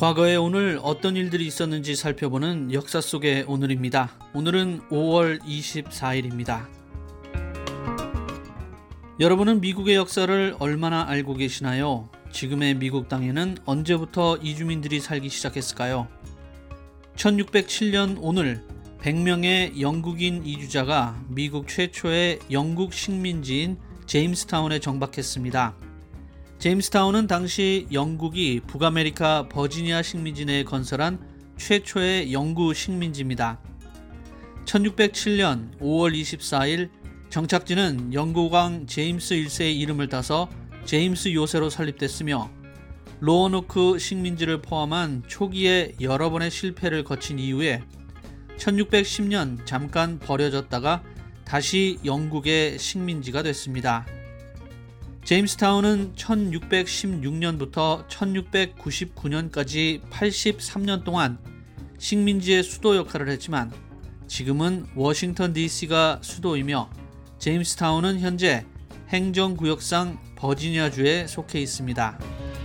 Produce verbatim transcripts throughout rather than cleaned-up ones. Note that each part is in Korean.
과거에 오늘 어떤 일들이 있었는지 살펴보는 역사 속의 오늘입니다. 오늘은 오월 이십사일입니다. 여러분은 미국의 역사를 얼마나 알고 계시나요? 지금의 미국 땅에는 언제부터 이주민들이 살기 시작했을까요? 천육백칠년 오늘 백 명의 영국인 이주자가 미국 최초의 영국 식민지인 제임스타운에 정박했습니다. 제임스타운은 당시 영국이 북아메리카 버지니아 식민지 내에 건설한 최초의 영구 식민지입니다. 천육백칠년 오월 이십사일 정착지는 영국왕 제임스 일세의 이름을 따서 제임스 요새로 설립됐으며 로어노크 식민지를 포함한 초기에 여러 번의 실패를 거친 이후에 천육백십년 잠깐 버려졌다가 다시 영국의 식민지가 됐습니다. 제임스타운은 천육백십육년부터 천육백구십구년까지 팔십삼년 동안 식민지의 수도 역할을 했지만 지금은 워싱턴 디씨가 수도이며 제임스타운은 현재 행정구역상 버지니아주에 속해 있습니다.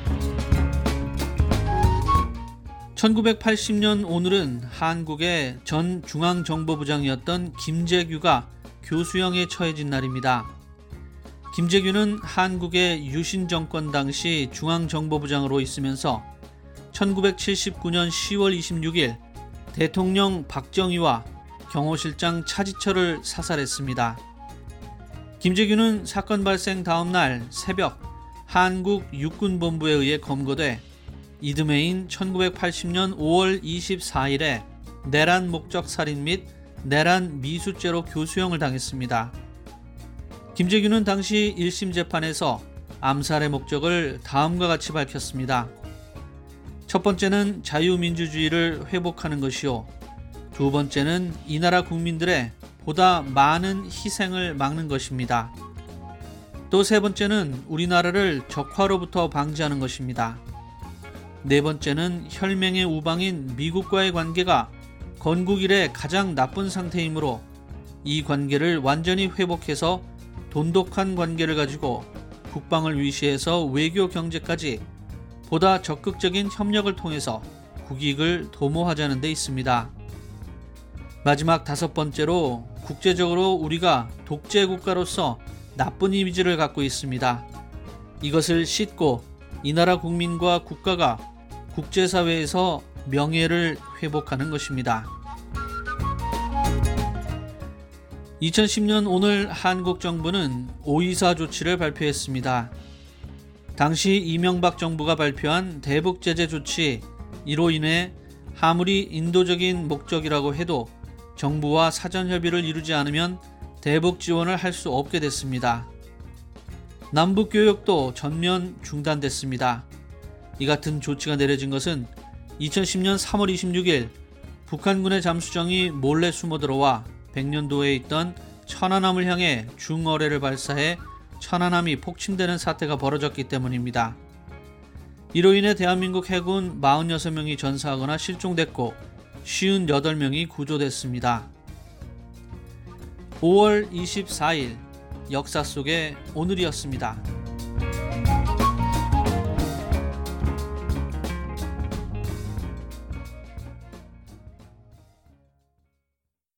천구백팔십년 오늘은 한국의 전 중앙정보부장이었던 김재규가 교수형에 처해진 날입니다. 김재규는 한국의 유신 정권 당시 중앙정보부장으로 있으면서 천구백칠십구년 시월 이십육일 대통령 박정희와 경호실장 차지철을 사살했습니다. 김재규는 사건 발생 다음 날 새벽 한국 육군본부에 의해 검거돼 이듬해인 천구백팔십년 오월 이십사일에 내란 목적 살인 및 내란 미수죄로 교수형을 당했습니다. 김재규는 당시 일심 재판에서 암살의 목적을 다음과 같이 밝혔습니다. 첫 번째는 자유민주주의를 회복하는 것이요. 두 번째는 이 나라 국민들의 보다 많은 희생을 막는 것입니다. 또 세 번째는 우리나라를 적화로부터 방지하는 것입니다. 네 번째는 혈맹의 우방인 미국과의 관계가 건국 이래 가장 나쁜 상태이므로 이 관계를 완전히 회복해서 돈독한 관계를 가지고 국방을 위시해서 외교 경제까지 보다 적극적인 협력을 통해서 국익을 도모하자는 데 있습니다. 마지막 다섯 번째로 국제적으로 우리가 독재 국가로서 나쁜 이미지를 갖고 있습니다. 이것을 씻고 이 나라 국민과 국가가 국제사회에서 명예를 회복하는 것입니다. 이천십년 오늘 한국 정부는 오이사 조치를 발표했습니다. 당시 이명박 정부가 발표한 대북 제재 조치, 이로 인해 아무리 인도적인 목적이라고 해도 정부와 사전 협의를 이루지 않으면 대북 지원을 할 수 없게 됐습니다. 남북 교역도 전면 중단됐습니다. 이 같은 조치가 내려진 것은 이천십년 삼월 이십육일 북한군의 잠수정이 몰래 숨어들어와 백년도에 있던 천안함을 향해 중어뢰를 발사해 천안함이 폭침되는 사태가 벌어졌기 때문입니다. 이로 인해 대한민국 해군 사십육 명이 전사하거나 실종됐고 오십팔 명이 구조됐습니다. 오월 이십사일 역사 속의 오늘이었습니다.